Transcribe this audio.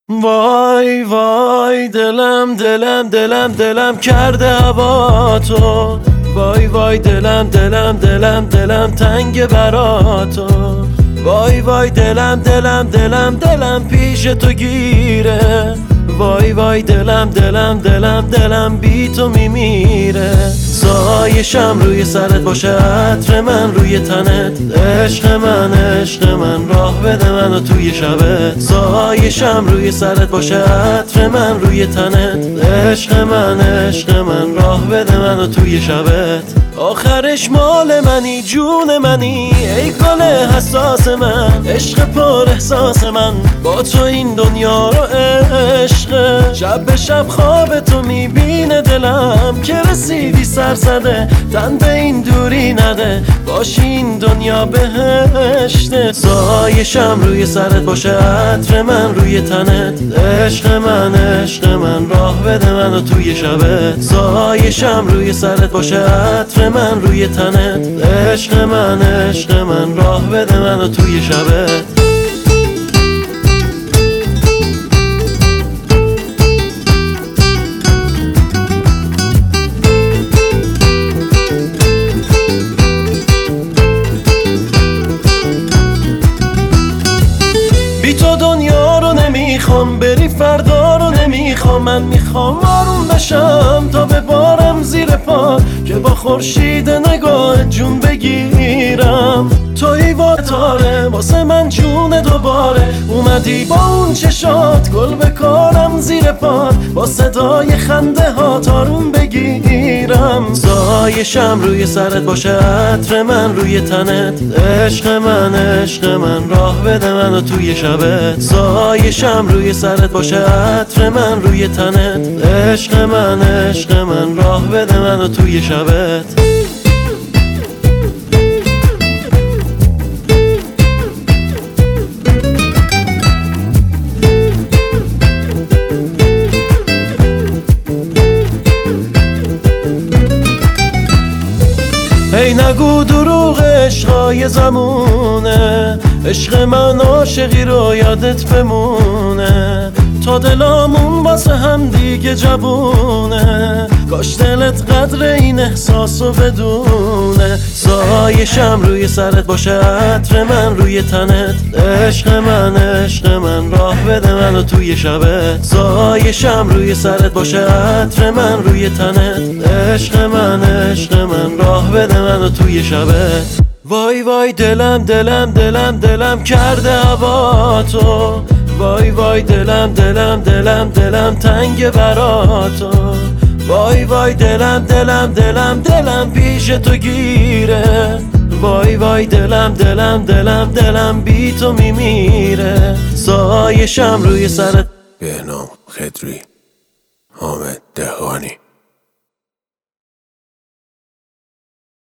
وای وای دلم دلم دلم دلم کرده هوا تو. وای وای دلم دلم دلم دلم تنگ برا تو. وای وای دلم دلم دلم دلم پیش تو گیره. وای وای دلم دلم دلم دلم بی تو میمیره. سایشم روی سرت باشه، عطر من روی تنت. عشق من عشق من راه بده منو توی شبت. سایشم روی سرت باشه، عطر من روی تنت. عشق من عشق من راه بده منو توی شبت. آخرش مال منی جون منی ای گل حساس من. عشق پر احساس من با تو این دنیا رو عشق. شب به شب خواب تو میبینه دلم که رسیدی سر زده. تن به این دوری نده باشی این دنیا بهشته. سایشم روی سرت باشه، عطر من روی تنت. عشق من عشق من راه بده منو توی شبت. سایشم روی سرت باشه، عطر من روی تنت. عشق من عشق من راه بده منو توی شبت. بی تو دنیا رو نمیخوام، بری فردا رو نمیخوام. من میخوام آروم بشم تا ببارم زیر پا، که با خورشید نگاه جون بگیرم. توی واتاره واسه من جون دوباره. اومدی با اون چشات گل بکارم زیر پات، با صدای خنده ها آروم بگیرم. سایشم روی سرت باشه، عطر من روی تنت. عشق من عشق من راه بده منو توی شبت. سایشم روی سرت باشه، عطر من روی تنت. عشق من عشق من راه بده منو توی شبت. هی نگو دروغ عشقای زمونه. عشق من عاشقی رو یادت بمونه، تا دلامون واسه هم دیگه جوونه. کاش دلت قدر این احساسو بدونه. سایشم روی سرت باشه، عطر من روی تنت. عشق من عشق من راه بده منو توی شبت. سایشم روی سرت باشه، عطر من روی تنت. عشق من عشق من راه بده منو توی شبت. وای وای دلم دلم دلم دلم کرده هوا تو. وای وای دلم دلم دلم دلم تنگ برا تو. وای وای دلم دلم دلم دلم پیش تو گیره. وای وای دلم دلم دلم دلم بی تو میمیره. سایشم روی سرت. بهنام خضری، حامد دهقانی.